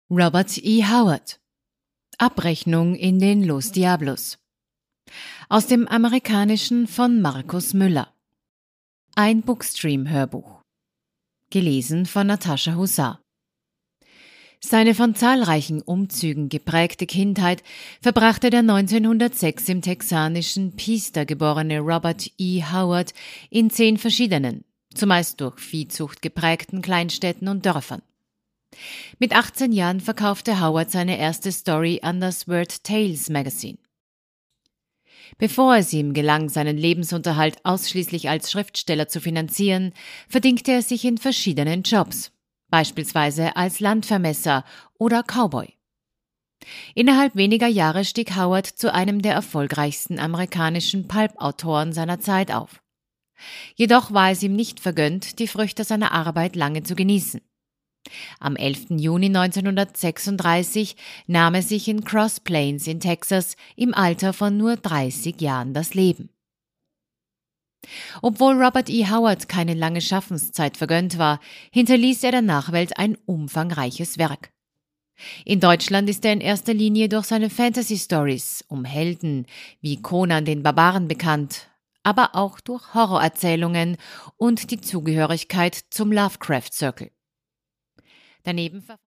Robert E. Howard. Abrechnung in den Los Diablos. Aus dem Amerikanischen von Markus Müller. Ein Bookstream-Hörbuch. Gelesen von Natascha Hussar. Seine von zahlreichen Umzügen geprägte Kindheit verbrachte der 1906 im texanischen Peaster geborene Robert E. Howard in 10 verschiedenen, zumeist durch Viehzucht geprägten Kleinstädten und Dörfern. Mit 18 Jahren verkaufte Howard seine erste Story an das Weird Tales Magazine. Bevor es ihm gelang, seinen Lebensunterhalt ausschließlich als Schriftsteller zu finanzieren, verdingte er sich in verschiedenen Jobs, beispielsweise als Landvermesser oder Cowboy. Innerhalb weniger Jahre stieg Howard zu einem der erfolgreichsten amerikanischen Pulp-Autoren seiner Zeit auf. Jedoch war es ihm nicht vergönnt, die Früchte seiner Arbeit lange zu genießen. Am 11. Juni 1936 nahm er sich in Cross Plains in Texas im Alter von nur 30 Jahren das Leben. Obwohl Robert E. Howard keine lange Schaffenszeit vergönnt war, hinterließ er der Nachwelt ein umfangreiches Werk. In Deutschland ist er in erster Linie durch seine Fantasy-Stories um Helden wie Conan den Barbaren bekannt, aber auch durch Horrorerzählungen und die Zugehörigkeit zum Lovecraft Circle. Daneben